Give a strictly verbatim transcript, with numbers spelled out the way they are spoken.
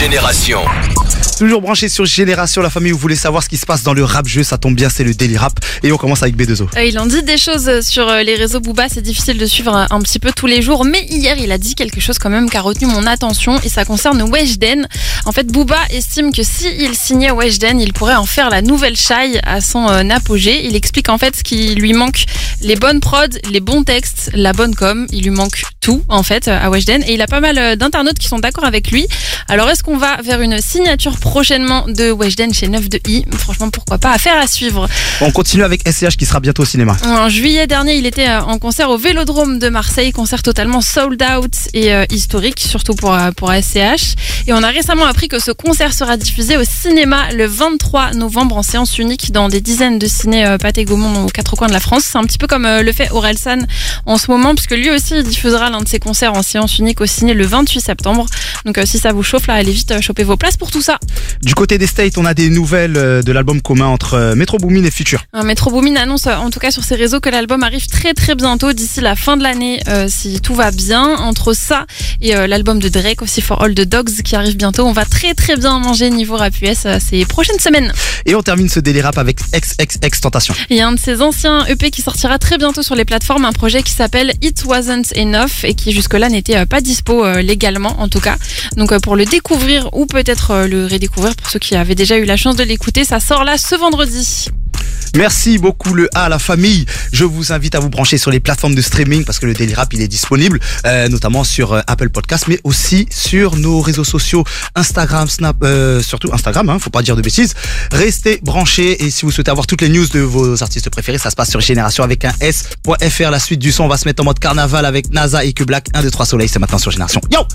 Génération. Toujours branché sur Génération, la famille, vous voulez savoir ce qui se passe dans le rap jeu, ça tombe bien, c'est le Daily Rap. Et on commence avec B deux O. Euh, il en dit des choses sur les réseaux Booba, c'est difficile de suivre un, un petit peu tous les jours, mais hier il a dit quelque chose quand même qui a retenu mon attention et ça concerne Weshden. En fait, Booba estime que s'il signait Weshden, il pourrait en faire la nouvelle Shai à son euh, apogée. Il explique en fait ce qui lui manque, les bonnes prods, les bons textes, la bonne com, il lui manque tout en fait à Weshden et il a pas mal d'internautes qui sont d'accord avec lui. Alors est-ce qu'on va vers une signature prochainement de Weshden chez neuf deux i? Franchement, pourquoi pas, affaire à suivre. On continue avec S C H qui sera bientôt au cinéma. En juillet dernier, il était en concert au Vélodrome de Marseille, concert totalement sold out et euh, historique, surtout pour, pour S C H. Et on a récemment appris que ce concert sera diffusé au cinéma le vingt-trois novembre en séance unique dans des dizaines de ciné euh, Pathé Gaumont aux quatre coins de la France. C'est un petit peu comme euh, le fait Orelsan en ce moment, puisque lui aussi il diffusera l'un de ses concerts en séance unique au ciné le vingt-huit septembre. Donc euh, si ça vous chauffe, là, allez vite euh, choper vos places pour tout ça. Du côté des States, on a des nouvelles euh, de l'album commun entre euh, Metro Boomin et Future. Un Metro Boomin annonce euh, en tout cas sur ses réseaux que l'album arrive très très bientôt, d'ici la fin de l'année, euh, si tout va bien. Entre ça et euh, l'album de Drake aussi, For All the Dogs, qui arrive bientôt, on va très très bien manger niveau rap U S euh, ces prochaines semaines. Et on termine ce Daily Rap avec X X X Tentation. Il y a un de ses anciens E P qui sortira très bientôt sur les plateformes, un projet qui s'appelle It Wasn't Enough et qui jusque-là n'était euh, pas dispo euh, légalement en tout cas. Donc euh, pour le découvrir ou peut-être euh, le redécouvrir pour ceux qui avaient déjà eu la chance de l'écouter, ça sort là ce vendredi. Merci beaucoup le A à la famille. Je vous invite à vous brancher sur les plateformes de streaming parce que le Daily Rap il est disponible euh, notamment sur euh, Apple Podcast mais aussi sur nos réseaux sociaux Instagram, Snap, euh, surtout Instagram, hein, faut pas dire de bêtises. Restez branchés et si vous souhaitez avoir toutes les news de vos artistes préférés, ça se passe sur Génération avec un S.fr. La suite du son, on va se mettre en mode carnaval avec NASA et Q Black. un, deux, trois Soleil, c'est maintenant sur Génération. Yo!